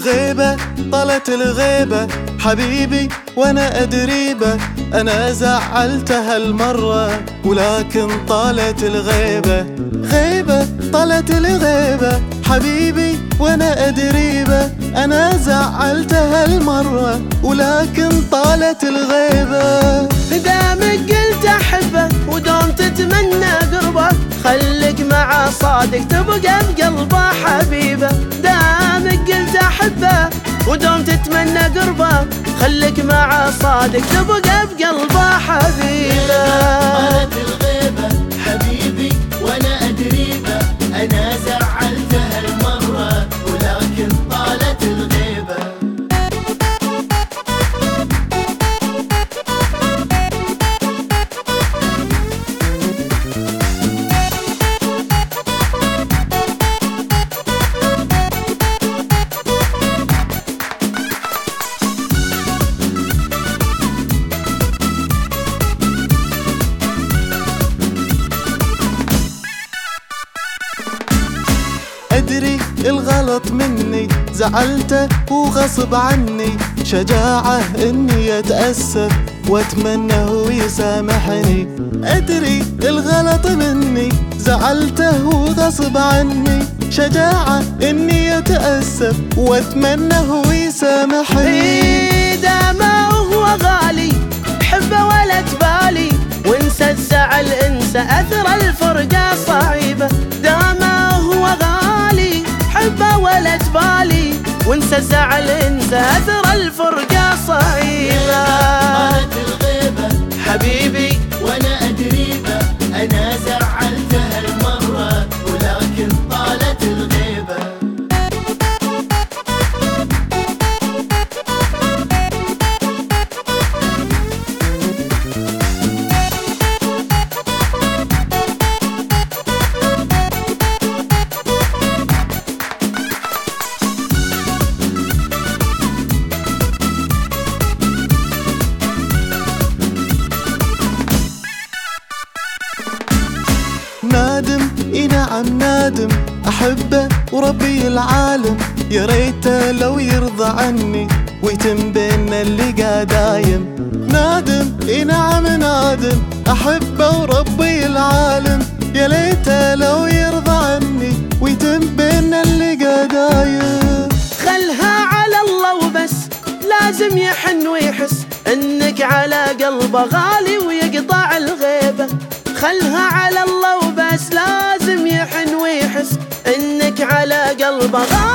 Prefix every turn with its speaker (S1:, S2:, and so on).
S1: غيبة طالت الغيبة حبيبي وانا ادريبه، انا زعلتها المرة ولكن طالت الغيبة. غيبة طالت الغيبة حبيبي وانا ادريبه، انا زعلتها المرة ولكن طالت الغيبة.
S2: دامك قلت احبه ودوم تتمنى قربه، خليك مع صادق تبقى بقلبه حبيبه. دامك قلت احبه ودوم تتمنى قربه، خليك مع صادق تبقى بقلبه حبيبه.
S3: طالت الغيبة حبيبي وانا ادريبه، انا زعلتها المرة ولكن طالت الغيبة.
S1: أدري الغلط مني، زعلته وغصب عني، شجاعة إني أتأسف وأتمنى هو يسامحني. أدري الغلط مني، زعلته وغصب عني، شجاعة إني أتأسف وأتمنى هو يسامحني.
S2: داما وهو غالي حبه ولا تبالي، وانسى الزعل انسى أثر الفرقة صعيبة. داما وهو غالي حبه ولا تبالي، وانسى الزعل انسى أثر الفرقة صعيبة.
S3: طالت الغيبة
S2: حبيبي
S3: وانا ادريبه، انا زعلتها المرة ولكن طالت الغيبة.
S1: نادم اي نعم نادم، احبه وربي العالم، يا ريته لو يرضى عني ويتم بينا اللقا دايم. نادم اي نعم نادم، احبه وربي العالم، يا ليته لو يرضى عني ويتم بينا اللقا دايم.
S2: خلها على الله وبس، لازم يحن ويحس انك على قلبه غالي ويقطع الغيبة. خلها على الله وبس، لازم يحن ويحس انك على قلبه غالي